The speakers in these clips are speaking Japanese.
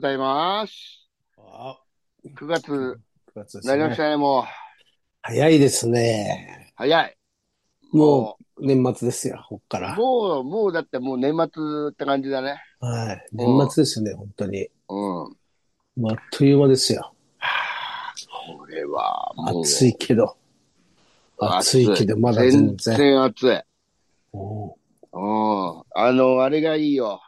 ざいます。 あ、 9月、 9月ですね。 なりましたね、もう。 早いですね。 早い。 ももう年末ですよ、こっかう、 ら。 もうだってもう年末って感じだね。 はい。年うん、 末ですよね、本当に。 うん。 もうあっという間ですよ。 これは暑いもけど、 う、 暑いけど、まだ全全然。 然暑い。 おうん。あれがいいよ。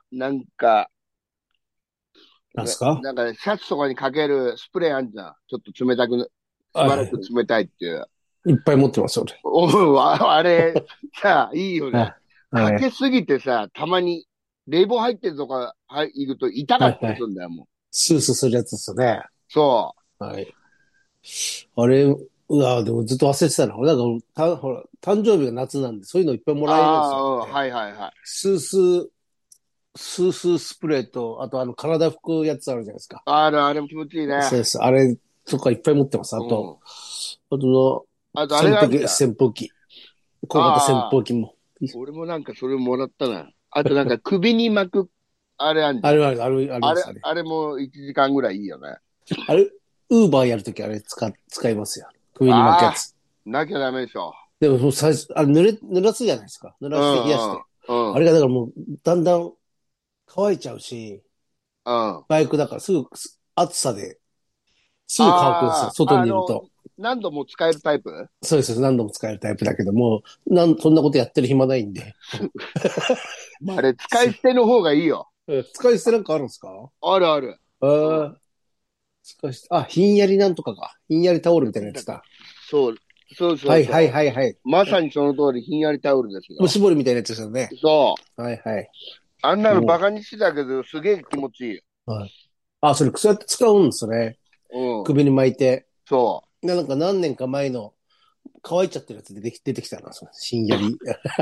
なんすか？ なんかシャツとかにかけるスプレーあんじゃん。ちょっと冷たくな、しばらくはい。 冷たいっていう。 いっぱい持ってます、俺。 あれ、さ、いいよね。 はい。はい。 かけすぎてさ、たまに、冷房入ってるとか、いると痛かったはい。はい。 りするんだよ、もう。 スースーするやつですよね。 そはい。あれ、うわ、でもずっと忘れてたな。俺なんか、ほら、誕生日が夏なんで、そういうのいっぱいもう。 らえるんですよ。 はいはいはい。 スースー、スースースプレーと、あと体拭くやつあるじゃないですか。 あれも気持ちいいね。 そうです。あれとかいっぱい持ってます。 うん。 あとの、 あとあれがあるじゃん。 扇風機。小型扇ああ、 風機も。 俺もなんかそれもらったな。あとなんか首に巻く、あれあんじゃん。 あります、あれ。 あれも1時間ぐらいいいよね。 あれ、ウーバーやるときあれ使いますよ。首に巻くやああ、 つ。 なきゃダメでしょ。 でも、最初、濡らすじゃないですか。濡うらして冷やしんて。 うん、 あれがだからもう、だんだん乾いちゃうし、 うん。 バイクだから暑さで、すぐ乾くんですよ。 ああ、 外にいると。 何度も使えるタイプ。 そうです。何度も使えるタイプだけども、そんなことやってる暇ないんで。 まあ、あれ、使い捨ての方がいいよ。 使い捨てなんかあるんですか？ あるある。うん。 ああ、ひんやりなんとかか。ひんやりタオルみたいななんだっけ。 やつか。 そう、そうそはいはいうそはいはい。 う。まさにその通り、ひんやりタオルですもうよ。 絞りみたいなやつですよね。 そう。 はいはい。 あんなのおう。 バカにしてたけど、すげえ気持ちいいよ。 はい。あ、それそうやって使うんですね。 うん。 首に巻いて。 そなんか何年か前の乾いちゃってるやつ出てきたな。そのひんやり。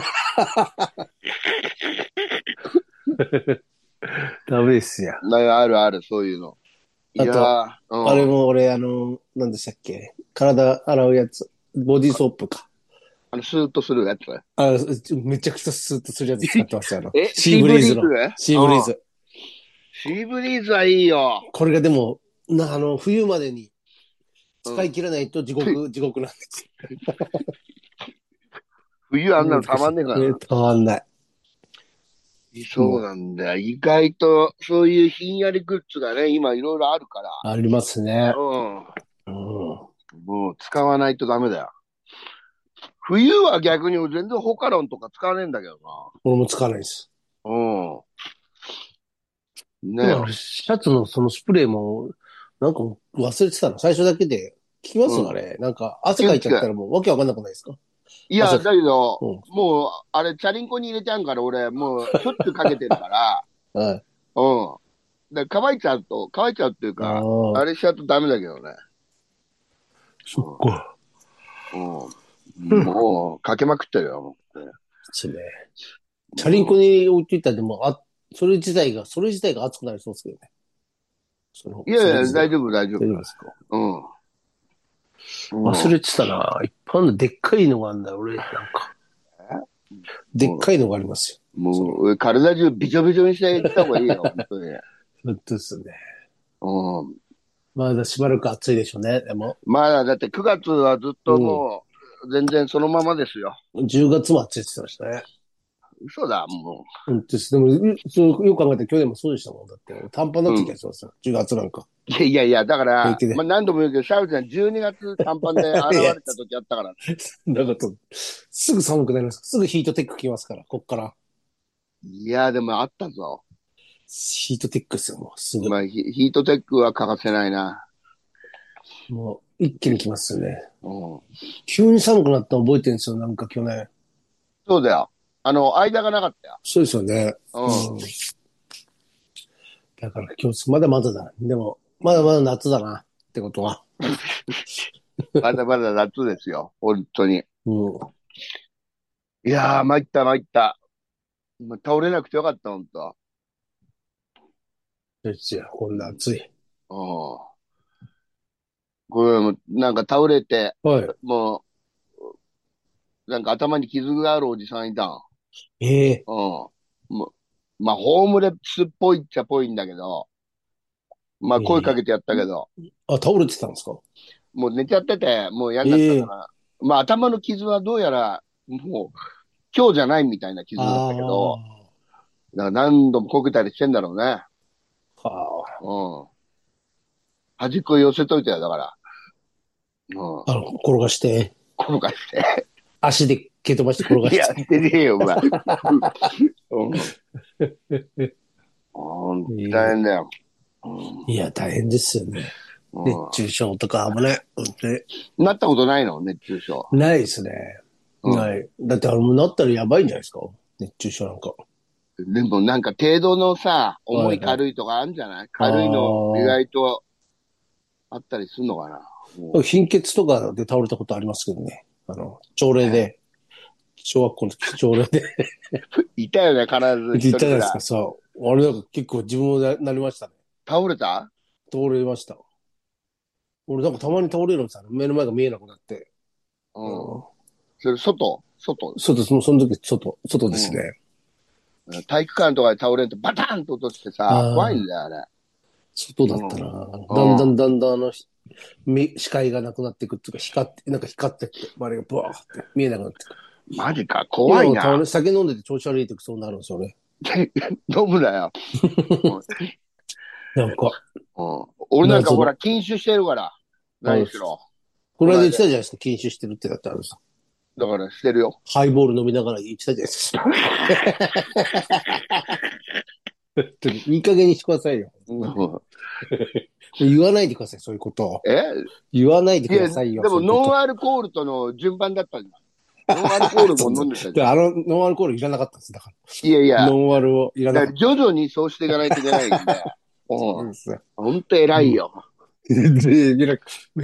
ダメですよ。 う。あるある、そういうの。いやあと、 ー、 あれうん。 も俺、何でしたっけ？体洗うやつ。ボディーソープか。 スーッとするやつ。 めちゃくちゃスーッとするやつ使ってますよ。シーシーブリーズ。 ブリーズの。シーブリーうん。 ズ。 シーブリーズはいいよ。 これがでも、冬までにうん。 使い切らないと地獄なんですよ。 冬あんなのた難しい。 まんねえからな。 たまんない。 そうもなんだよ。意外と、そういうひんやりグッズがね、今いろいろあるから。 う、ありますね。 ううん。 ん。もう使わないとダメだよ。冬は逆に全然ホカロンとか使わねえんだけど俺も使わないです。 な。うん。ねえ。 でもシャツのそのスプレーも、なんか忘れてたの。最初だけで、効きますうん。 あれ。なんか、汗かいちゃったキュッキュ。 らもうわけわかんなくないですか？ いや、 汗、 だけど、 うん。 もう、あれ、チャリンコに入れちゃうから、俺、もう、しょっちゅうかけてるから、 はい。 うん。乾いちゃうっていうあか、あれあ、 しちゃうとダメだけどね。 そっか。 うん。うん。 うん。 もう、かけまくってるよ、もうね。 ですね。チャリンコうん。 に置いといたらでも、それ自体が熱くなりそうですけどね。それいやいや、 自体が。 大丈夫だ。 大丈夫ですか？ うん。うん。 忘れてたな。いっぱいあるのでっかいのがあるんだよ、俺。なんか。でっもかいのがありますよ。 もう、体中びちょびちょにしていった方がいいよ、本当に。 本当ですね。 うん。 まだしばらく暑いでしょうね、でも。 まだ、だって9月はずっとうもう、全然そのままですよ。 ん。10月も暑いって言ってましたね。 嘘だ、も本当です。でも、よく考えたら去年もそうでしたもん。だって、短パンになう。 ってうん。 きたりしますよ。10月なんか。 だから、まあ、 平気で。 何度も言うけど、シャウちゃん12月短パンで現いや、 れた時あったから。 なんかすぐ寒くなります。すぐヒートテック来ますから、こっから。 いや、でもあったぞ。 ヒートテックですよ、もうすぐ。 まあ、ヒートテックは欠かせないな。 もう、一気に来ますよね。 うん。 急に寒くなったの覚えてるんですよ、なんか去年。 そうだよ。間がなかったよ。 そうですよね。うん。だからまだまだだ。でも、 うん。うん。 まだまだ夏だな。ってことは。 まだまだ夏ですよ。本当に。 うん。 いやー、参った参った。もう倒れなくてよかった、本当。 ですよ、こんなうん。 暑い。 これも、なんか倒れて、 はい。 もなんか頭に傷があるおじさんいたん。 ええ、 うん。もまあ、ホームレスっぽいっちゃぽいんだけど、 まあ声かけてやったけど、 あ、倒れてたんですか？ もう寝ちゃってて、もう嫌になったええ。 から、まあ頭の傷はどうやら、もう今日じゃないみたいな傷だったけど、 あだから何度もこけたりしてんだろうね。 あ、はあ。 うん。端っこ寄せといてよ、だから。うん。 転がして、 転がして。 足で蹴飛ばして転がいや、 して。 してねえよ、お前。うん。ほんと大変だよ。 いや、大変ですよね。熱う中症とか危ない。本当にん。なったことないの熱中症。 ないですね。 うん。 ない。だってもうなったらやばいんじゃないですか？熱中症なんか。 でもなんか程度のさ、重いはいはい。 軽いとかあるんじゃない？軽いの意あ外とあったりするのかな。 あ、 も貧血とかで倒れたことありますけどね。朝礼う、 で、小学校の時朝礼でいたよね、必ず一言ったじゃないですか、 人ぐらい。 そう。あれなんか結構自分もなりましたね。 倒れた？ 倒れました。俺なんかたまに倒れるんですよ。目の前が見えなくなって。 うん。 うん。 それ、外。 そうです。もうその時、外でうん。 すね。 体育館とかで倒れるとバターンと落としてさ、怖いんああ、 だよ、あれ。 外だったな。 うん。うん。 だんだんだんだん視界がなくなっていくっていうか、なんか光ってって、周りがブワーって見えなくなってくる。 マジか、怖いな。 今はたまに酒飲んでて調子悪い時そうなるんですよね。 飲むなよ。うん。 なんか、 うん。俺なんか謎の。 ほら、禁酒してるから。 はい。 何しろ。 この間言ってたこの間。 じゃないですか、禁酒してるってだってあるさ。 だからしてるよ。 ハイボール飲みながら言ってたじゃないですか。本当にいい加減にしてくださいよ。 うん。 言わないでください、そういうことを。 え言わないでいや、 くださいよ、 でもそういうこと。 ノンアルコールとの順番だったじゃん。ノンアルコールもそうそう。 飲んでたじゃん。 で、ノンアルコールいらなかったんです。だから。 いやいや、 ノンアルをいらなだからかった。 徐々にそうしていかないといけないんで。うん。 そうです。 ほんと偉いもう、 よ。 全然いら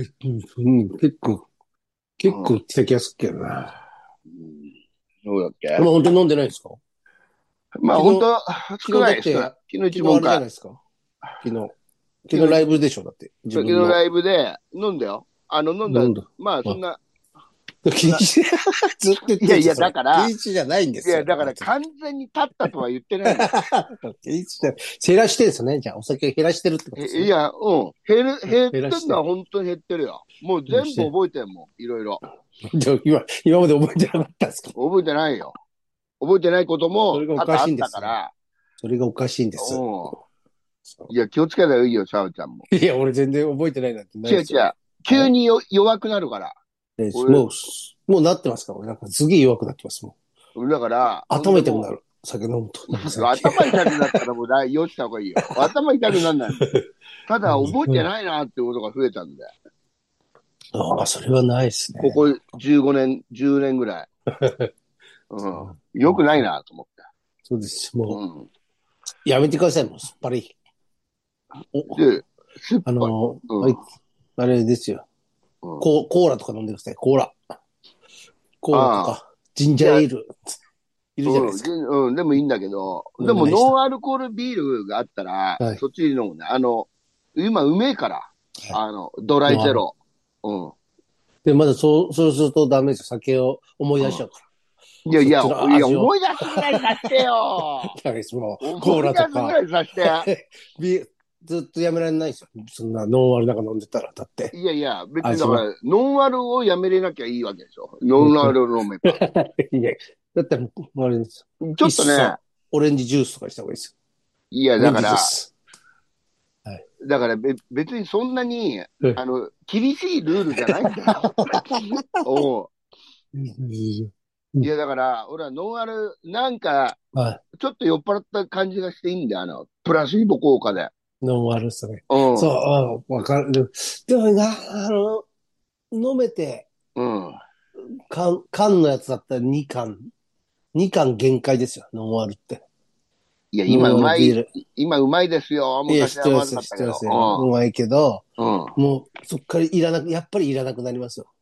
結構うん。 来た気がするけどな。 うん、そうだっけ？ まあ本当に飲んでないですか？ まあ昨日、 本当少昨日だない、少ない。 って、 昨日一昨日あれじゃ問会。 ないですか。昨日。昨日ライ昨日、 ブでしょ、だって。自分の。 昨日ライブで飲んだよ。飲んだ、 飲んだ。 まあそあ、 んな、 禁止ずっと言ってるんですよ、 いやいや、 それ。 だから、 禁止じゃないんでいや、 すよ、とだからか言って。 完全に立ったとは言ってないのよ。 禁止じゃ、減らしてるんですよね。じゃあ、お酒を減らしてるってことですね。 いや、うん。減ってんのは減らして。 本当に減ってるよ。もう全部減らして。 覚えてんもん。いろいろ。 じゃあ、今まで覚えてなかったんですか？ 覚えてないよ。覚えてないこともそれがおか多々あっしいんですよ。 たから、 それがおかしいんです。 うん。 そいや、気をつけたらいいよ、シャオちゃんも。 ういや、俺全然覚えてないなんてないですよ。 違う違う。急はい。 に弱くなるから。俺、 もうなってますから。俺なんかすげえ弱くなってますもん。 だから、ほん頭でも痛くなる。酒飲むと。なんかう、 最近。 頭痛くなったらもうよした方がいいよ。頭痛くなんないもん。ただ、覚えてうんないなってことが増えたんで。 ああ、それはないですね。 ここ15年、10年ぐらい。うん。よくないなと思って。 そうです。もうん。 う、やめてください。もう、すっぱり。お、 で、酸っぱい。うん。 はい、あれですよ。 うん。 コーラとか飲んでください。コーラ。コーラとああ。 か、ジンジいや、 ャーエール。いるじゃないでうん、 すか。 うん、でもいいんだけど、でも飲んでない人。 ノンアルコールビールがあったら、 はい。 そっち飲むね。今うめえから。 はい。 ドライノンアル。 ゼロ。うん。 で、まだそうするとダメですよ。酒を思い出しちゃうから。 いやいや、 そっちのいや、 味を。 思い出すぐらいさせてよ。 ダメです。もう、コー思い出ラとか、 すぐらいさせて。 ずっとやめられないですよ。そんなノンアルなんか飲んでたら。だって、 いやいや、別にだ味は。 から、ノンアルをやめれなきゃいいわけでしょ。ノンアルを飲めば。 いや、だってもう、あれです。 ちょいっっとね、 そ、オレンジジュースとかにした方がいいですよ。 いや、 オレンだから、 ジジュース。はい。 別にそんなに、 はい。 厳しいルールじゃないんだよ。おう。いや、だから、俺はノンアル、なんか、 はい。 ちょっと酔っ払った感じがしていいんだよ、プラシーボ効果で。 ノンアルですね。 うん、 そう、わかる。でもな、飲めて、 うん。 缶のやつだったら2缶限界ですよ、ノンアルって。 いや、 ノンアルビール。 今うまいですよ。 いや、 昔はまずかったけど。 知ってますよ。うまいけど、 うん、うん。 もう、そっからやっぱりいらなくなりますよ。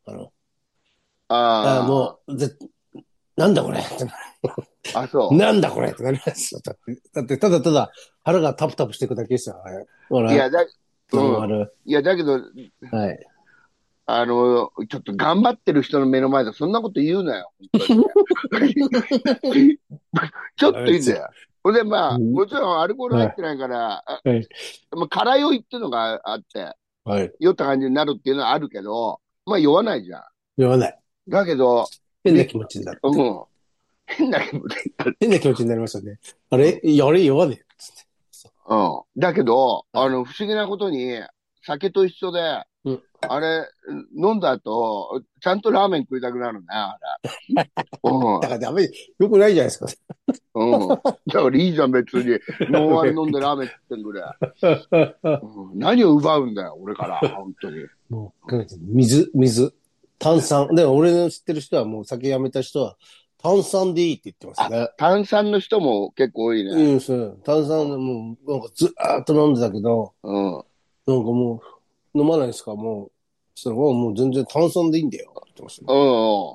あもう、なんだこれあ、そなんだこれってなりますよ。だってただただ腹がタプタプしていくだけですよ。あれほう。いら、 や、うん。 ノンアル。 いや、だけど、 はい。 ちょっと頑張ってる人の目の前でそんなこと言うなよ。本当に。ちょっダメですよ。 といいんだよ。 ほんで、まあ、 うん。 もちろんアルコール入はい。 ってないから、 はい。 まあ、辛酔いっていうのがあって、 はい。 酔った感じになるっていうのはあるけど、まあ酔わないじゃん。 言わない。 だけど、 変な気持ちになるって。 うん、変な気持ちになる。 変な気持ちになりますよね。あうん。 れあれ言わねえ。つって。そうん。だけど、 う。はい。 不思議なことに、酒と一緒で、 うん。 あれ、飲んだ後、ちゃんとラーメン食いたくなるね、あれ。うん。 だからダメ、よくないじゃないですか。 うん。だからいいじゃん、別に。ノンアル飲んでラーメン食ってんぐらい。うん、何を奪うんだよ、俺から、本当に。 もう、水、炭酸。でも俺の知ってる人はもう酒やめた人は炭酸でいいって言ってますあ、 ね。 炭酸の人も結構多いね。 うん、そう。炭酸でもう、なんかずーっと飲んでたけど、 うん。うん。 なんかもう、飲まないですかもう、そしたらもう全然炭酸でいいんだよって言ってますね。 うん。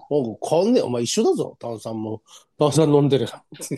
なんか変わんねえ。お前一緒だぞ、炭酸も。炭酸飲んでる。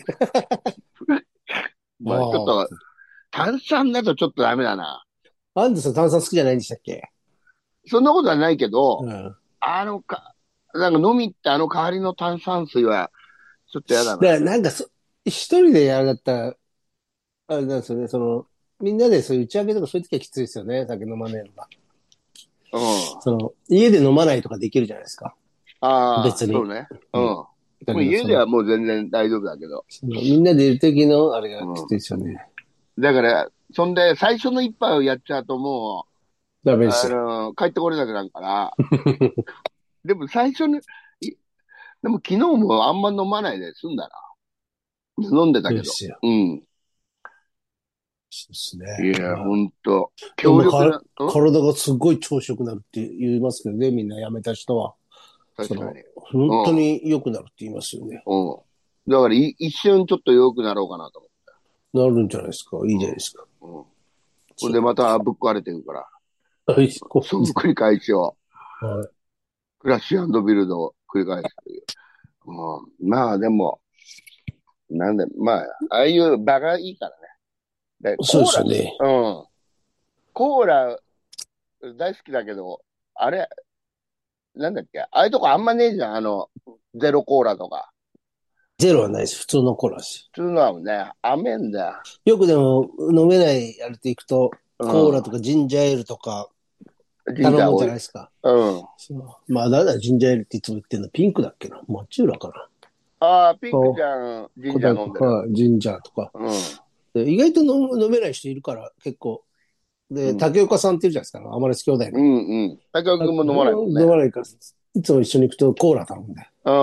まあ、ちょっあと、炭酸だとちょっとダメだな。 あ。アンデさん炭酸好きじゃないんでしたっけ？ そんなことはないけど、 うん。 あのか、なんか飲みって代わりの炭酸水は、ちょっとやだな。 だからなんか一人でやるんだったら、あれなんですよね、みんなでそういう打ち上げとかそういう時はきついですよね、酒飲まねえのが。 うん。 家で飲まないとかできるじゃないですか。 ああ、 別に。 そうね。うん。 うん。 もだけど、 う家ではもう全然大丈夫だけど。 みんなでいる時のあれがきついうん。 ですよね。 だから、そんで、最初の一杯をやっちゃうともう、 ダメですよ。 帰ってこれなくなるから、でも最初に、でも昨日もあんま飲まないで済んだな。飲んでたけど。 そうですよ。 うん。 そうですね。 いや、 まあ、 ほんと、 でも強力な、 体がすごい調子良くなるって言いますけどね、みんな辞めた人は。 確かに。 本当うん。 に良くなるって言いますよね。 うん。だから一瞬ちょっと弱くなろうかなとなるんじゃないですか。いいじゃない思ですか。 う。うん。ほんそう。 でまたぶっ壊れてるから。 はい、 その繰り返しを、 はい。 クラッシュビルドを繰り返すという。うん。まあでも、まあ、ああいう場がいいからね。で、 そうでコーラ、 すよね。 うん。コーラ大好きだけど、あれ、なんだっけ、ああいうとこあんまねえじゃん。ゼロコーラとか。 ゼロはないです。普通のコーラです普通のはね、甘えんだよ。 よ。よくでも飲めないやると行くと、 うコーラとかジンジャーエールとかん。ジン頼むんジャー多い。 じゃないですか。 うん。 まあ、誰だ、ジンジャーエールっていつも言ってんの。ピンクだっけな。マチューラかな。 ああ、ピンクちお、 ゃん、ジン小太ジャー飲んでる。 はい、ジンジャーとか。 うん。 で意外と飲めない人いるから、結構。で、 うん。 竹岡さんっているじゃないですか。アマレス兄弟うの。 んうん。高尾君も飲まないもんね。 飲まないから、いつも一緒に行くとコーラ頼むんだよ。 うん。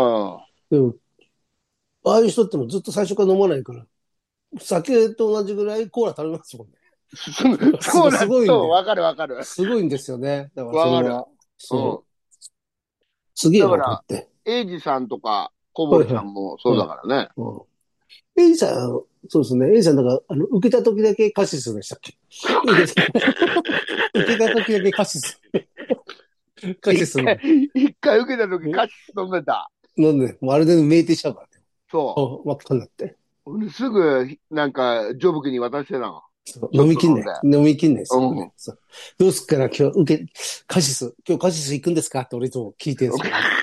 でも、ああいう人ってもずっと最初から飲まないから、酒と同じぐらいコーラ食べますもんね。すそうだと、 ごいんだよ。 わかるわかる。 すごいんですよね。だからそれわかる。 は、 うん。 すげえなだから、 と思って。 エイジさんとか、小堀さはいはい。 んもそうはい。 だからね。 うん。エイさん、そうですね。エイさんだから、受けた時だけカシスでしたっけ？受けた、受けた時だけカシス。カシ一回、 スの。 一回受けた時カシス飲んでた。 なんで、もうあれで酩酊しちゃうからね。あ、 そ真っ赤になって。 う。すぐ、なんか、ジョブクに渡してたの。 そうちょっと飲んで。 飲みきんないですよね。 うん。 そう。どうすっから今日今日カシス行くんですかって俺いつも聞いてるんですけどね。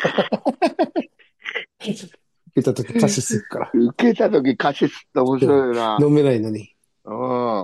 受けた時カシス行くから。 受けた時カシスって面でも、 白いよな。 飲めないのに。 うん。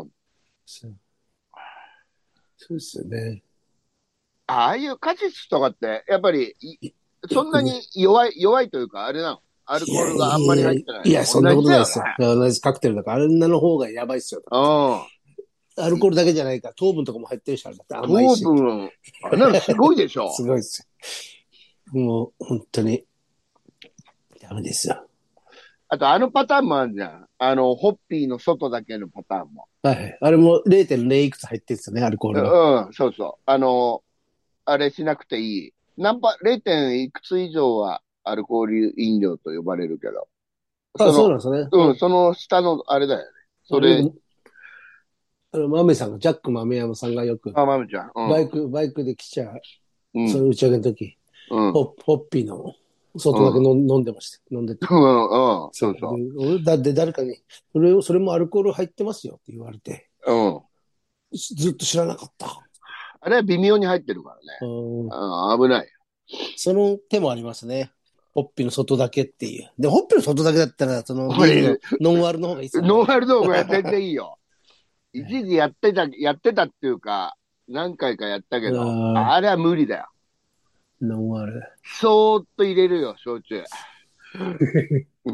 そうそうですよね。 ああいうカシスとかって、やっぱり、そんなによくね。 弱いというか、あれなの。アルいやコールがあんまり入ってないの。 そんな同じだよね。 ことないですよ。同じカクテルだから、あんなの方がやばいっすよ。だって。 うん。 アルコールだけじゃないから、糖分とかも入ってるし、あれだって甘い糖し。 分、あんなのすごいでしょ。 すごいですよ。もう、本当に、ダメですよ。 あと、あのパターンもあるじゃん。ホッピーの外だけのパターンも。 はい。あれも0.0いくつ入ってるんですよね、アルコールが。 うん、そうそう。あれしなくていい。0. いくつ以上はアルコール飲料と呼ばれるけど。 あ、 その、 そうなんですね。 うん、その下のあれだよね。それ、 よく、豆さんが、ジャック豆山さんがよく、 あ、まむちゃん。 バイクで来ちゃう、 うん、うん、 その打ち上げの時、 うん、 ホッピーのうん、 外だけ飲んでました。飲んでて。 うん、うん、 そう。で、 そうそだって誰かに、それもアルコール入ってますよって言われて、 う。うん。 ずっと知らなかった。 あれは微妙に入ってるからね。 うん、 うん、危ない。 その手もありますね。 ホッピーの外だけっていう。で、ホッピーの外だけだったら、その、 これビールのノンアルの方がいいですよね。 ノンアル動画全然いいよ。一時やってたっていうか、何回かやったけど、あれは無理だよ。 ノンアル。 そーっと入れるよ、焼酎。うん。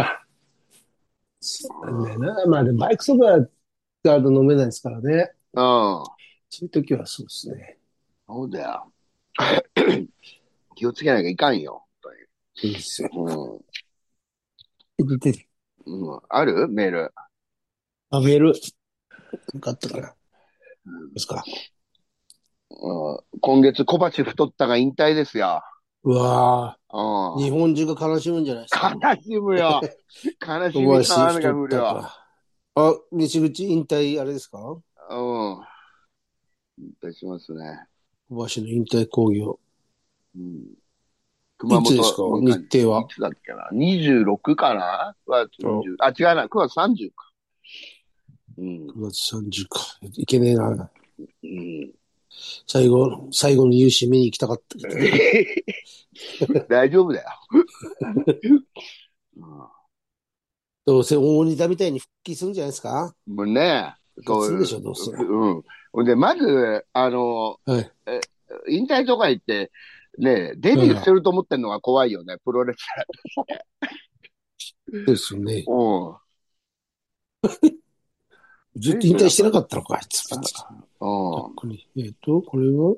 そうなんだよな。まあでもバイクそばが飲めないですからね。 うん。 そういう時はそうですね。 そうだよ。気をつけなきゃいかんよ。 そうですよ。 本出てる。 当にあるメール。 メール。なんかあったかな。ですか。 今月小鉢太ったが引退ですよ。 うわうん。 日本中が悲しむんじゃないですか。 悲しむよ。悲し小みの林太雨が降るよ。 ったか。西口引退あれですか？ うん。引退しますね。 小橋の引退興行。 うん。熊いつですか本日程は。 いつだっけな？ 26 かな？ 9月20、あ、違うな。9月30か。うん。 9月30か。いけねえな。 うん。 最後の勇姿見に行きたかったけどね。 大丈夫だよ。 どうせ大仁田みたいに復帰するんじゃないですか？ もうね、 復帰するでしょ、どうせ。 うん。ほんで、まず、 はい。 引退とか言って、ね、デビューしてると思ってんのが怖いよね、プロレスそうですよね。 ラー。うん。 ずっと引退してなかったのか、あいつ。 うん。 これこれは、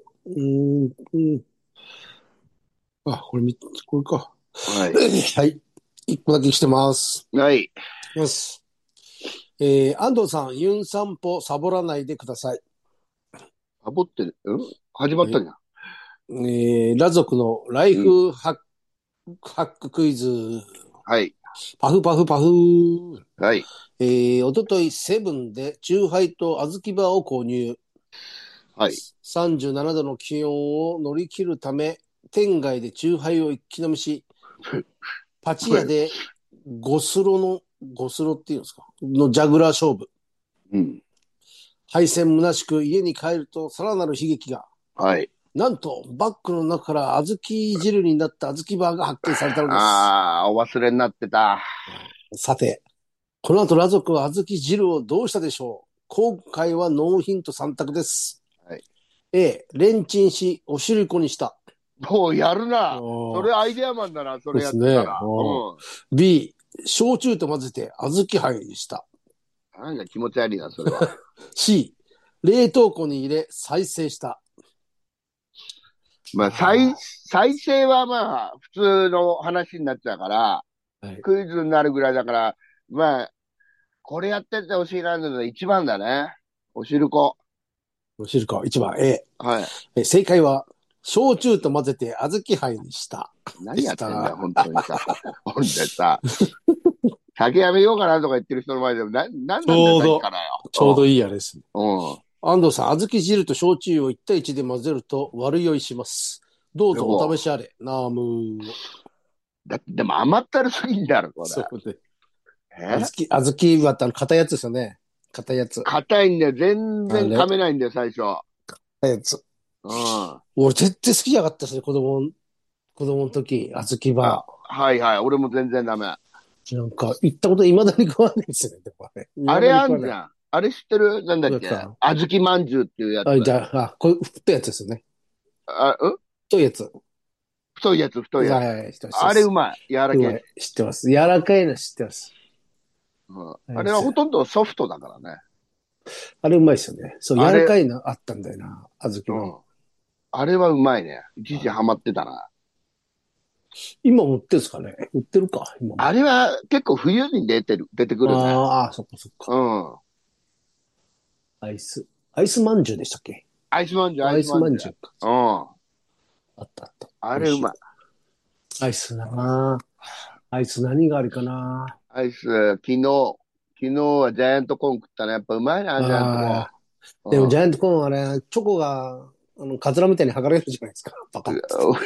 これか。 はい。 はい。一個だけしてます。 はい。 ます。安藤さん、ユン散歩サボらないでください。 サボってる、始まったじゃん。 裸族のライフハッククイズ。 はい。 パフパフパフ。 はい。 おとといセブンでチューハイと小豆バーを購入。 はい。 37度の気温を乗り切るため、店外でチューハイを一気飲みし、パチ屋でゴスロっていうんですかのジャグラー勝負。 うん。 敗戦虚しく家に帰るとさらなる悲劇が。 はい。 なんと、バッグの中から小豆汁になった小豆バーが発見されたのです。 ああ、お忘れになってた。 さて、この後裸族は小豆汁をどうしたでしょう？今回はノーヒント3択です。 はい。 A、レンチンし、おしるこにした。 もうやるな。それアイデアマンだな、それやってたら。 うん。B、焼酎と混ぜて小豆杯にした。 なんか気持ち悪いな、それは。 C、冷凍庫に入れ再生した。 まあ、再生はまあ、普通の話になっちゃうから、 はい、 クイズになるぐらいだから、まあ、これやっててほしいなので一番だね。おしるこ。 おしるこ、1番 A。 はい。 正解は、焼酎と混ぜて小豆杯にした。 何やってんだよ、本当にさ。ほんでさ、酒やめようかなとか言ってる人の前でも、なんなんだよ、さっきからよ。 ちょうどいいあれですね。 うん。 安藤さん、小豆汁と焼酎を1対1で混ぜると悪酔いします。どうぞお試しあれ。ナームー。 だって、でも甘ったるすぎんだろ、これ。 そうで。小豆は硬いやつですよね。硬いやつ。 硬いんだよ。全然噛めないんだよ、最初。 硬いやつ。 うん。 俺絶対好きじゃなかったですね、子供の時、小豆バはいはい。俺も全然ダメ。 ー。なんか、行ったこと未だに食わないですよね、でもね。 あれあんじゃん。あれ知ってる？なんだっけ？小豆まんじゅうっていうやつ。 じゃあ、これ、太いやつですよね。太いやつ。 太いやつ、太いやつ。 はい、 あれうまい。柔らかい。 知ってます。柔らかいの知ってます。 あれはほとんどソフトだからね。 あれうまいですよね。そう、柔らかいのあったんだよな、小豆の。 あれはうまいね。一時ハマってたな。 今売ってるんですかね？売ってるか、今。 あれは結構冬に出てくるね。 そっかそっか。 うん。 アイスまんじゅうでしたっけ？ アイスまんじゅう、 アイスまんじゅうか。 うん。 あった。 あれうまい。 アイスなアイス何があるかなアイス、昨日はジャイアントコーン食ったね。やっぱうまいな、ジャイアントコーン。 でもジャイアントコーンあれ、チョコが、カツラみたいに剥がれるじゃないですか。バカって。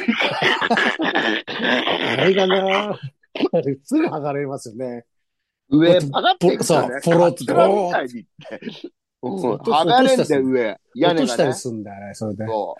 あれがなあれ、すぐ剥がれますよね。 上、パカっていくとね。 ポロッと。 みたいに。剥がれんだよ、上。屋根がね。 落としたりすんだよね、それで。 そう。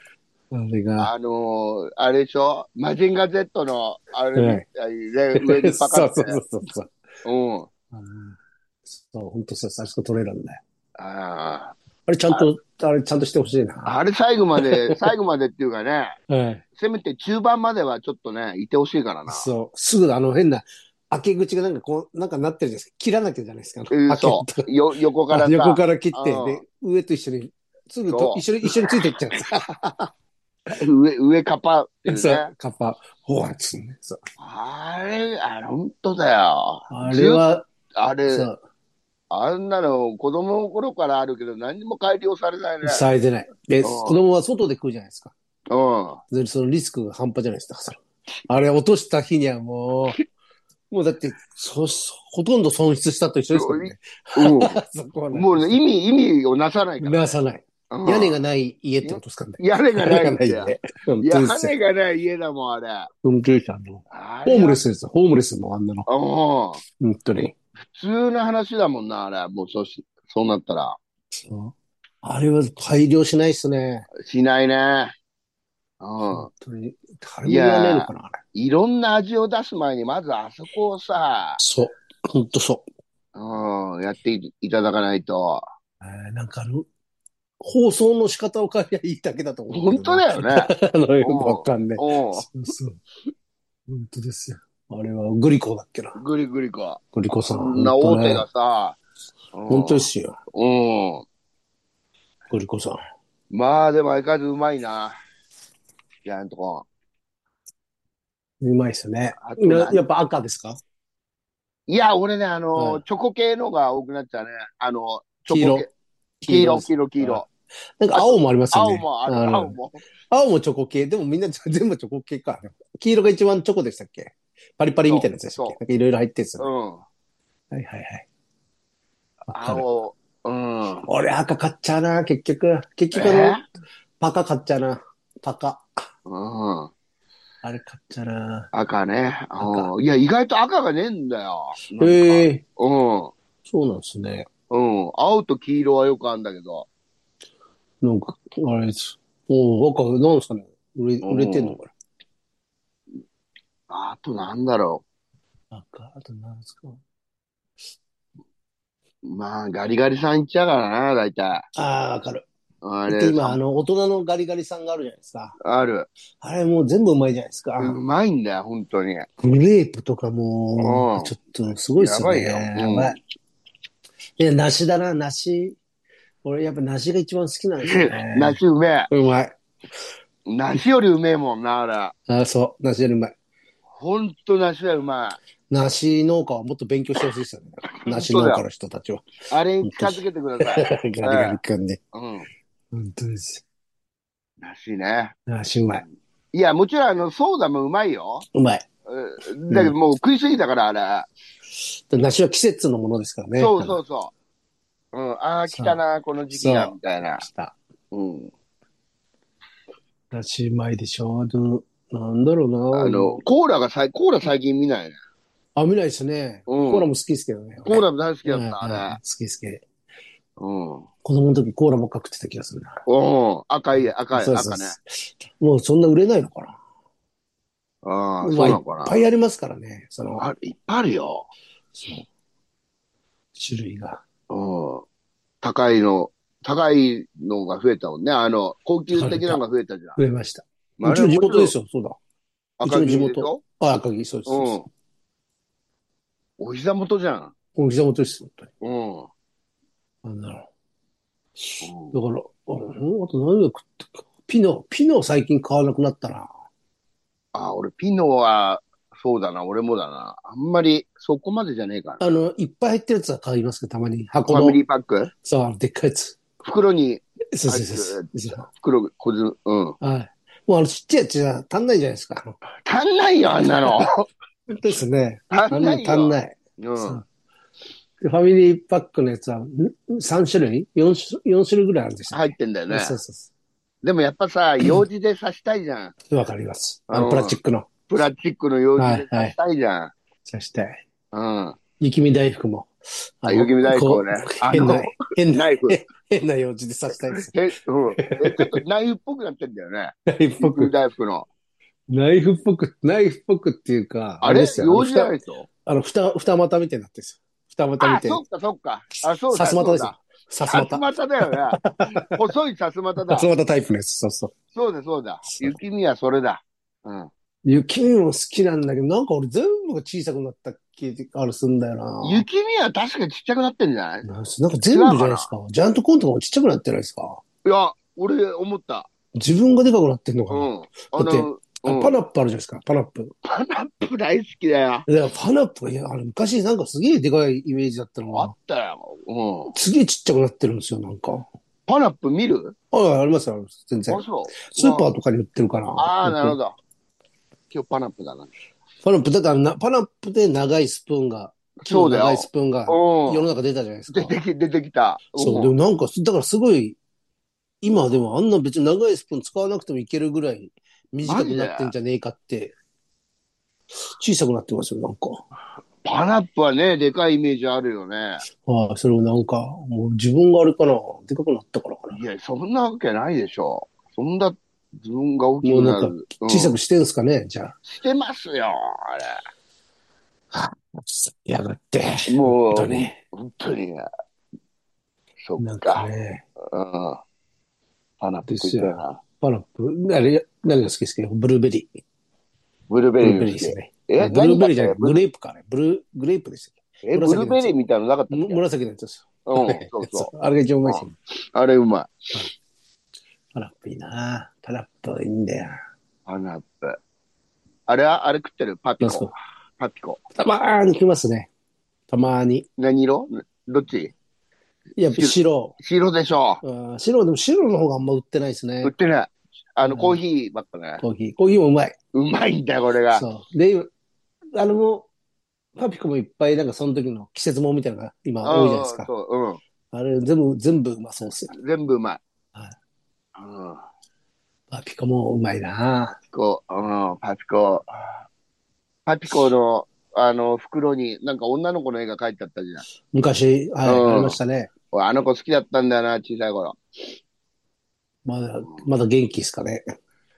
あれが。 あれでしょマジンガ Z の、あれみはい。 たいで、上にパカって。 そうそうそうそう。 うん。 そう、本当そう、最初取れるんだよ。 ああれちゃんあ、 と、あれちゃんとしてほしいな。 あれ最後までっていうかね、 はい。 せめて中盤まではちょっとね、いてほしいからな。 そう、すぐ変な、開け口がなんかこう、なんかなってるじゃないですか。切らなきゃじゃないですか。開けると。 横か横らさ、 から切って、 うん、 で、上と一緒に、すぐと、 そ一緒についていっちゃうんです。 上カパっていうそう、 ね。 カッパ、ほわっつね。そう。 あれ、本当だよ。 あれは、 あれ、 そう、 あんなの子供の頃からあるけど何にも改良されないね。 されてない。で、 う子供は外で食うじゃないですか。 ん、うん。 で、そのリスクが半端じゃないですか。あれ落とした日にはもうだって、ほとんど損失したと一緒ですからね。 うん。 そこはなもうね、 くして。 意味をなさないからね。 なさない。 う屋根がん。 ない家ってことですかね。 屋根が屋根がないって。 ない家。本当屋ですよ。 根がない家だもん、あれ。 本当ですよ。ホーあれは、 ムレスですよ。ホームレスのあんなの。 うん。 本当に。 普通の話だもんな、あれ。もうそうなったら。 そう。あれは改良しないっすね。 しないね。うん。 本当に。誰いも言わねえのや、 かな、あれ。 いろんな味を出す前に、まずあそこをさ、 そう。本当そうん、やっていただかないと。 う。なんか放送の仕方を変えりゃいいだけだと思うけ本当どな。 だよね。 よくわかんねえ。 うん、 そうそう。本当ですよ。あれはグリコだっけな。 グリグリか。 グリコさん、 あん本な大手当ね。 がさ、う本当でん、 すよ。 うん。 グリコさん。 まあ、でも相変わらずうまいな。いやんとこ。 うまいっすね。 あとやっぱ赤ですか？ いや、俺ね、 はい。 チョコ系のが多くなっちゃうね。チョコ系。 黄色。黄色です。 黄はい。 色。 なんかあと、 青もありますよね。 青もある、青も。 青もチョコ系。でもみんな全部チョコ系か。黄色が一番チョコでしたっけ？パリパリみたいなやつでしたっけ？ そなんかいろいろ入ってるんですよう。 ね。 うん。 はいはいはい。わかる。 青、うん。 俺赤買っちゃうな、結局。結局えパカ買っちゃうな。パカ。 うん。 あれ買っちゃうな。 赤ね。 赤。 うん。いや、意外と赤がねえんだよ。なんか。 ええ、 うん。 そうなんですね。 うん。青と黄色はよくあるんだけど。 なんか、あれです。お赤、なんですかね。 う売れてんのん。 かあとなんだろな。赤、あとなんですか。 う。まあ、ガリガリさんいっちゃうからな、大体。 ああ、わかる。 あれ、 だって今、大人のガリガリさんがあるじゃないですか。 ある。 あれもう全部うまいじゃないですうか。 まいんだよ、本当に。 グレープとかも、 うちょっとすごいっん。やすよね。 ばいよ。 やばい。 うん。 いや、梨だな、梨。俺やっぱ梨が一番好きなんですよね。 梨うめえ。 うまい。 梨よりうめえもんな、あれ。 あ、そう、梨よりうまい。 ほんと梨はうま梨農家はもっと勉強してほしいですよね。 い。ほんとだよ。 梨農家の人たちは。 あれに本当に。 近づけてください。 ガリガリ君ね。 うん。 本当です。 梨ね。 梨うまい。 いや、もちろん、ソーダもうまいよ。 うまい。 だけどうん。 もう食いすぎたから、あれ。 梨は季節のものですからね。 そうそうそう。うん。ああ、来たさあ、 な、この時期が、 そう、 みたいな。 来た。 うん。 梨うまいでしょ。なんだろうな、俺も。 コーラ最近見ないね。 あ、見ないですね。 うん。 コーラも好きですけどね、俺。 コーラも大好きうん、 だった、あれ。 好き好き。 うん。 子供の時コーラもか食ってた気がするな。 うん。赤い、 そうそう赤ね。 そう。もうそんな売れないのかな。 ああ、 まあ、いっそうなのかぱいありますからね。 いっぱいあるよ。 そう、種類が。 うん。高いのが増えたもんね。高級的なの高かった。 が増えたじゃん。 増えました。 まあ、あれうちのはもちろん地元ですよ、そうだ。うち赤の地元。 城でしょ？ あ、赤城、そうです、そうです。 うん。お膝元じゃん。 お膝元です、本当に。 うん。 なんだろうう。だん。 から、あと何が食ってか。ピノ最近買わなくなったな。 俺、ピノは、そうだな、俺もだな。あんまり、そこまでじゃねえからな。 いっぱい入ってるやつは買いますけど、たまに。 ファミ箱の。 リーパックそう、でっかいやつ。 袋にそう入ってそうそうる、 そう。 袋、小ず、うん。 はい。もうちっちゃいやつじゃ足んないじゃないですか。 足んないよ、あんなの。 本当ですね。 足んないよ。 足んない。 うん。 そう。でファミリーパックのやつは、3種類 ?4 種類ぐらいあるんでしたっ入ってんだよけ？ ね。 そうそうそでもやっぱさ、用事で刺したいじゃん。 う。わかります。プラスうん。 チックの。 プラスチックの用事はい、 で刺しはい。 たいじゃん。 そして、 うん。 雪見大福も。 あ、雪見大根こうね。 変な、 ナイフ。 変な用事で刺したいです。 ちょっとナイフっぽくなってんだよね。 ナイフっぽ雪見く。 大福の。 ナイフっぽくっていうか、ああれれですよ。 用事じゃないでしょ？ 二股みたいになってるんですよ。二股みあ、 たいに。 そっかそっか。あ、そうさだ、 すまたですよ。 そうだ。さすさすまた。 まただよね。細いさすまただ。 さすまたタイプのやつ。そうそう。 そうだ、そうだ。 そう雪見はそれだ。うん。 雪見も好きなんだけど、なんか俺全部が小さくなった気がすんだよな。 雪見は確かにちっちゃくなってんじゃない？ なんか違全部うかな？ じゃないですか。ジャイアントコーンとかもちっちゃくなってないですか？ いや、俺思った。 自分がでかくなってんのかな。 うん。 だって、パうん。 ナップあるじゃないですか、パナップ。 パナップ大好きだよ。 だからパナップが、いや、昔なんかすげえでかいイメージだったのあっが、 たよ。うん。 すげえちっちゃくなってるんですよ、なんか。 パナップ見る？ あります、あります、全然。 あ、そう。 スーパーとかに売ってるから。 ああ、 よく。 なるほど。今日パナップだな。 パナップ、だからパナップで長いスプーンが、木の長いスそうだよ。 プーンが世のう中出たじゃないですん。 か。 出てきた。 そう。でうん。 もなんか、だからすごい、今でもあんな別に長いスプーン使わなくてもいけるぐらい短くマジで。 なってんじゃねえかって、小さくなってますよ、なんか。 パナップはね、でかいイメージあるよね。 はい、それをなんか、もう自分があれかな、でかくなったからかな。 いや、そんなわけないでしょ。そんな自分が大きもうなんか、 くなる。うん。 小さくしてんすかね、じゃあ。 してますよ、あやがって。 れ。もう、 本当に。 本当にね。そっなんかか。 ね、 うん。パナップ食いですよ。 たいな。 パナップ、何が好きですか？ブルーベリー。 ブルーベブルーリーが好き。 ベリーですよね。あえ、 れ、ブルー何があったっけ？ ベリーじゃなくて、グレープか、あれ。グレープでしたっけ？ ブルー紫のやつ。 ベリーみたいなのなかったっけ？ 紫のやつですよ。 うん、そうそあれが一番うまいう。うん。 ですよね。 あれうまい。 パナップいいな。パナップいいんだよ。 パナップ。あれ食ってる？パピコ。 なんすか？ パピコ。 たまーに来ますね。たまーに。 何色？どっち？ やっぱ白。 白でしょ？ 白、でも白の方があんま売ってないですね。 売ってない。コーうんヒーばっかね。 コーヒー。コーヒーもうまい。 うまいんだよ、これが。 そう。で、もう、パピコもいっぱいなんかその時の季節もんみたいなのが今多いじゃないですうん、 か。 そう、うん。 あれ全部うまそうっすよ。 全部うまい。 はい。 うん。 パピコもうまいな。 パピコ。パピコの、袋に、なんか女の子の絵が描いてあったじゃん。 昔、はい、ありまうん。 したね。 俺あの子好きだったんだよな、小さい頃。 まだ元気っすかね。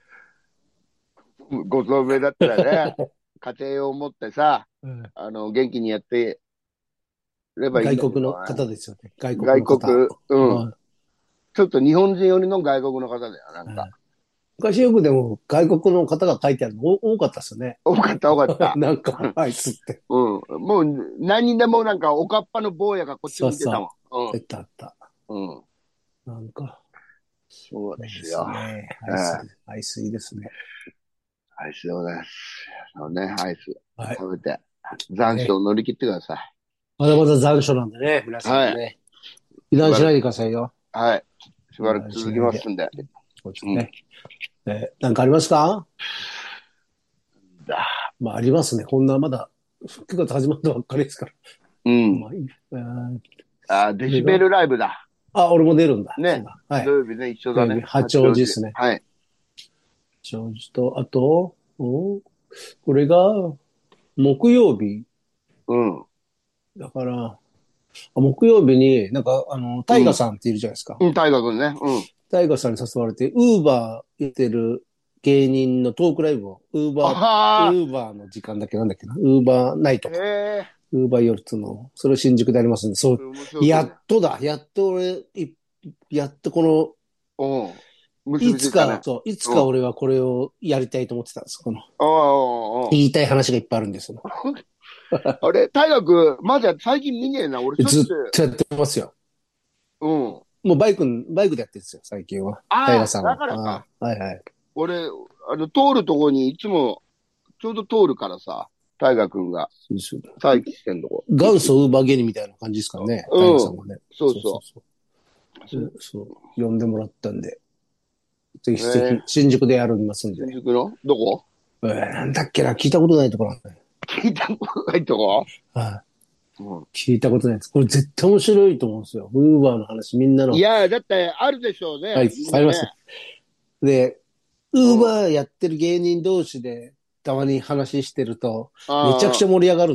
ご存命だったらね、家庭を持ってさ、 うん、 元気にやってればいいんだけ外国のどね。 方ですよね。外国外の方。 国、うん。 はいちょっと日本人寄りの外国の方だよ、なんか。 はい。昔よくでも外国の方が書いてあるの多かったですよね。 多かった、多かった。 なんか、あいつって。 うん。もう、何人でもなんか、おかっぱの坊やがこっちそうそう。 向いてたもん。 あったあった。 うん。うん。 なんか、 そうでいいですよ。 すね。 ええ、 アイスいいですね。 アイスでございます。アイスはい。 食べて、残暑ね。 を乗り切ってください。 まだまだ残暑なんでね、皆さんはい。 もね。油しばらく、 断しないでくださいよ。 はい。しばらく油断し続きないで。 ますんで。 そうですうん。 ね。なんかありますか？ だ。 まあ、ありますね。こんな、まだ、9月始まったばっかりですから。 うん。 まあ、いい。 デこれが、 シベルライブだ。 俺も出るんだ。そうね。 だ。はい。 土曜日ね、一緒土曜日、 だね。 八八王子。 王子ですね。 はい。 八王子と、あと、これが、木曜日。 うん。 だから、木曜日に、なんか、タイうん。 ガさんっているじゃないですか。 うん、大河君ね。うん。 タイガさんに誘われて、ウーバーやってる芸人のトークライブを、ウああ、 ーバーの時間だっけなんだっけな、ウーバーナイトへか。 え、 ウーバー夜つの、それ新宿でありますんで、そう、 面白そやうね。 っとだ、やっと俺、やっとうん。結びついたね。 いつうん。 か俺はこれをやりたいと思ってたんです。 ああ、 言いたい話がいっぱいあるんですよ。 あれ、大学、まだ最近見ねえな。俺しょっちゅずっとやってますよ。 う。うん。 もうバイクでやってるんですよ、最近は。タイガああ、ださんは。 からか。 はいはい。 俺、通るとこにいつも、ちょうど通るからさ、大河君がそうですよ。 待機してんとこ。 元祖ウーバー芸人みたいな感じですからね、タイガうん。 さんはね。 そうそそう。 う。 そう、呼んでもらったんで、ぜひぜひ、 えー、 新宿でやりますんで。 新宿のどこ？ なんだっけな、聞いたことないところなんで。 聞いたことないとこ？ はい。 うん。 聞いたことないです。これ絶対面白いと思うんですよ。ウーバーの話、みんなの。 いや、だってあるでしょうはい、 ね。 いっみんなね。 ぱいあります。で、ウーバうん。 ーやってる芸人同士で、たまに話してると、めちゃくちゃあ盛り上がるんで。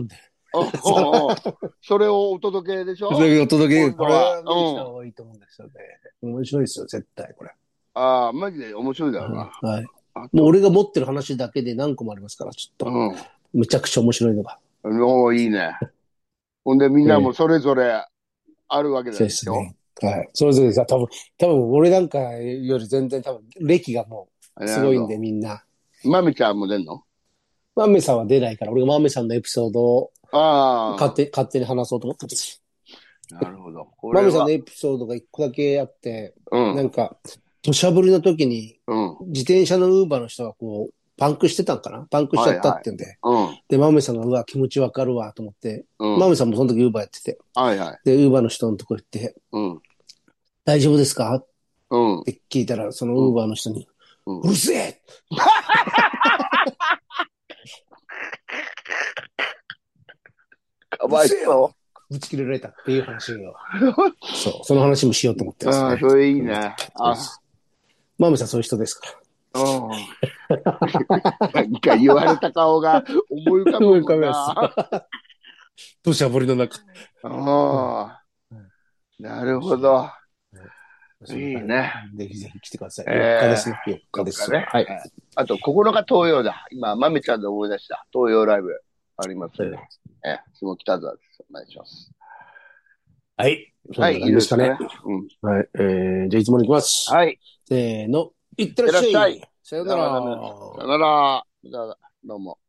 おうそれをお届けでしょ。 それをお届け、これ今度はは見に来た方がいいと思うんですよね。面白いですよ、絶対これ。 ああ、マジで面白いだろうな。 はい。 あもうと、 俺が持ってる話だけで何個もありますから、ちょっと。むちゃくちゃ面白いのが。 おーいいね。ほんでみんなもそれぞれあるわけそうでしょ。 ですね。はい。それぞれさ、多分俺なんかより全然多分歴がもうすごいんでなるほど。 みんな。 まみちゃんも出んの？ マメさんは出ないから、俺がマメさんのエピソードをあ勝手に話そうと思ったんです。 あ、なるほど。こマメさんのれは、 エピソードが一個だけあって、 うん、 なんか、土砂降りの時にうん。 自転車のウーバーの人がこう、パンクしてたんかな、パンクしちゃったはいはい。 ってんで。 うん、 で、マメさんが、うわ、気持ちわかるわ、と思って、 うん。 マメさんもその時ウーバーやってて。 はいはい。 で、ウーバーの人のとこ行って、 うん、 大丈夫ですかっうん、 て聞いたら、そのうん、 ウーバーの人に、 うん。 うるせえかうるせえよわいそぶち切れられたっていう話を、 う。 そう、その話もしようと思ってますああ、 ね。 それいいうん、そね。あ、 うです。マメさんそういう人ですかうん。何か言われた顔が思い浮から。 ぶもん浮かべます。 な。 土砂降りの中。うん。 ああ、なるほど。 そんな感いいね。 じ。ぜひぜひ来てください。4日でえすね。4日ですわ。 どっかね。 はい。 あと、9日東洋だ。今、まめちゃんで思い出した。東洋ライブありますんで。下北沢です。お願いします。 はい。そんなはい、 感じですかね。 いいですかね。うん。 はい。じゃあいつものいきます。 はい。 せーの。いってらっいってらっしゃい。 しゃい。さようなさよなら。 ら。 さよなら。どうも。